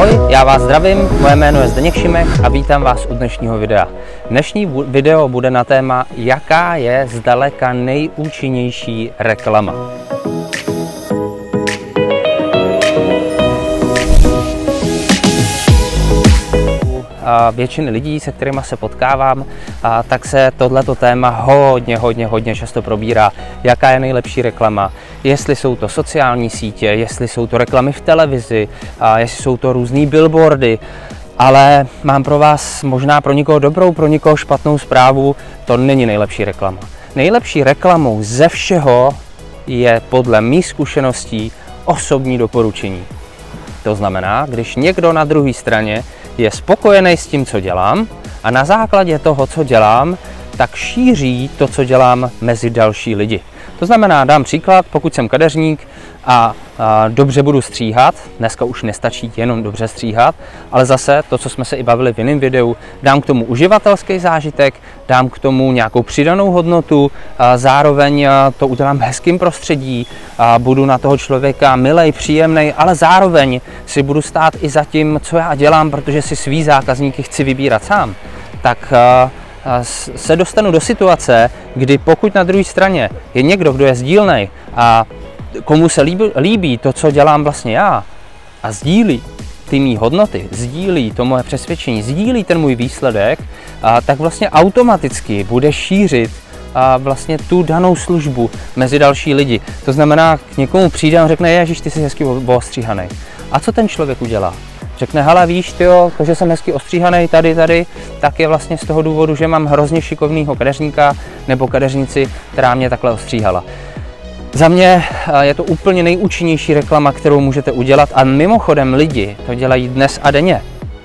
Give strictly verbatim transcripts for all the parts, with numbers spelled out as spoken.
Ahoj, já vás zdravím, moje jméno je Zdeněk Šimek a vítám vás u dnešního videa. Dnešní video bude na téma, jaká je zdaleka nejúčinnější reklama. A většiny lidí, se kterými se potkávám, a tak se tohleto téma hodně, hodně, hodně často probírá. Jaká je nejlepší reklama, jestli jsou to sociální sítě, jestli jsou to reklamy v televizi, a jestli jsou to různý billboardy. Ale mám pro vás možná pro někoho dobrou, pro někoho špatnou zprávu, to není nejlepší reklama. Nejlepší reklamou ze všeho je podle mých zkušeností osobní doporučení. To znamená, když někdo na druhé straně je spokojený s tím, co dělám a na základě toho, co dělám, tak šíří to, co dělám mezi další lidi. To znamená, dám příklad, pokud jsem kadeřník a, a dobře budu stříhat, dneska už nestačí jenom dobře stříhat, ale zase to, co jsme se i bavili v jiném videu, dám k tomu uživatelský zážitek, dám k tomu nějakou přidanou hodnotu, a zároveň to udělám v hezkém prostředí, a budu na toho člověka milej, příjemnej, ale zároveň si budu stát i za tím, co já dělám, protože si svý zákazníky chci vybírat sám. Tak a, se dostanu do situace, kdy pokud na druhé straně je někdo, kdo je sdílnej a komu se líbí, líbí to, co dělám vlastně já a sdílí ty mý hodnoty, sdílí to moje přesvědčení, sdílí ten můj výsledek, a tak vlastně automaticky bude šířit a vlastně tu danou službu mezi další lidi. To znamená, k někomu přijde a řekne, ježiš, ty jsi hezky ostříhanej. A co ten člověk udělá? Řekne, hele, víš, tyjo, to, že jsem hezky ostříhanej tady, tady, tak je vlastně z toho důvodu, že mám hrozně šikovného kadeřníka nebo kadeřnici, která mě takhle ostříhala. Za mě je to úplně nejúčinnější reklama, kterou můžete udělat a mimochodem lidi to dělají dnes a denně.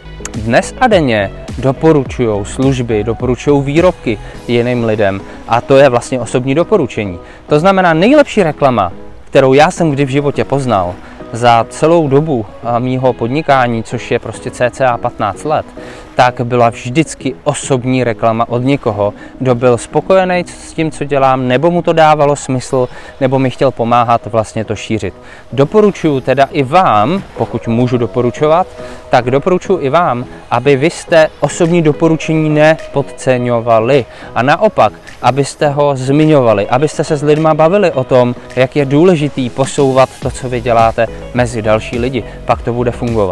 Dnes a denně doporučují služby, doporučují výrobky jiným lidem a to je vlastně osobní doporučení. To znamená, nejlepší reklama, kterou já jsem kdy v životě poznal, za celou dobu mýho podnikání, což je prostě cca patnáct let, tak byla vždycky osobní reklama od někoho, kdo byl spokojený s tím, co dělám, nebo mu to dávalo smysl, nebo mi chtěl pomáhat vlastně to šířit. Doporučuji teda i vám, pokud můžu doporučovat, tak doporučuji i vám, aby vy jste osobní doporučení nepodceňovali a naopak, abyste ho zmiňovali, abyste se s lidma bavili o tom, jak je důležitý posouvat to, co vy děláte mezi další lidi, pak to bude fungovat.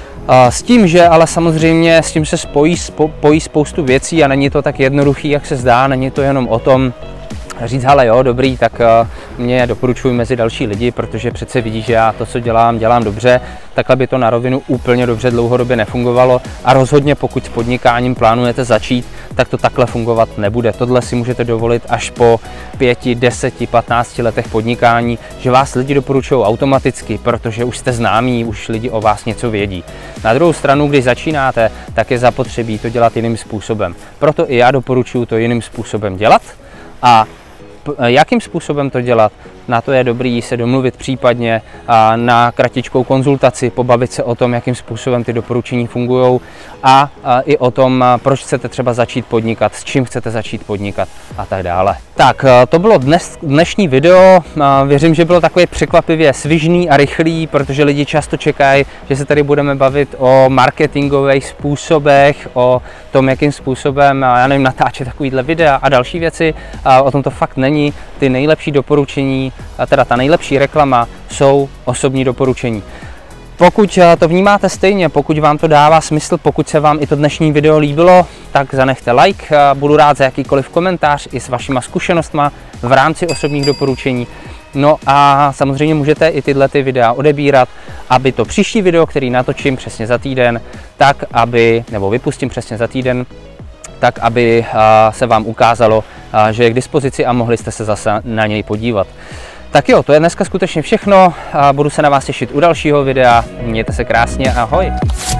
S tím, že ale samozřejmě s tím se spojí, spojí spoustu věcí a není to tak jednoduchý, jak se zdá, není to jenom o tom říct, hele jo, dobrý, tak mě doporučuji mezi další lidi, protože přece vidí, že já to, co dělám, dělám dobře, takhle by to na rovinu úplně dobře dlouhodobě nefungovalo a rozhodně pokud s podnikáním plánujete začít, tak to takhle fungovat nebude. Tohle si můžete dovolit až po pěti, deseti, patnácti letech podnikání, že vás lidi doporučují automaticky, protože už jste známí, už lidi o vás něco vědí. Na druhou stranu, když začínáte, tak je zapotřebí to dělat jiným způsobem. Proto i já doporučuji to jiným způsobem dělat a jakým způsobem to dělat, na to je dobrý se domluvit případně na kratičkou konzultaci, pobavit se o tom, jakým způsobem ty doporučení fungují a i o tom, proč chcete třeba začít podnikat, s čím chcete začít podnikat a tak dále. Tak, to bylo dnes, dnešní video, věřím, že bylo takové překvapivě svižný a rychlý, protože lidi často čekají, že se tady budeme bavit o marketingových způsobech, o tom, jakým způsobem, já nevím, natáčet takovýhle videa a další věci, o tom to fakt není. Ty nejlepší doporučení, a teda ta nejlepší reklama jsou osobní doporučení. Pokud to vnímáte stejně, pokud vám to dává smysl, pokud se vám i to dnešní video líbilo, tak zanechte like, budu rád za jakýkoliv komentář i s vašima zkušenostma v rámci osobních doporučení. No a samozřejmě můžete i tyhle ty videa odebírat, aby to příští video, který natočím přesně za týden, tak aby, nebo vypustím přesně za týden, tak aby se vám ukázalo, že je k dispozici a mohli jste se zase na něj podívat. Tak jo, to je dneska skutečně všechno. Budu se na vás těšit u dalšího videa. Mějte se krásně, ahoj!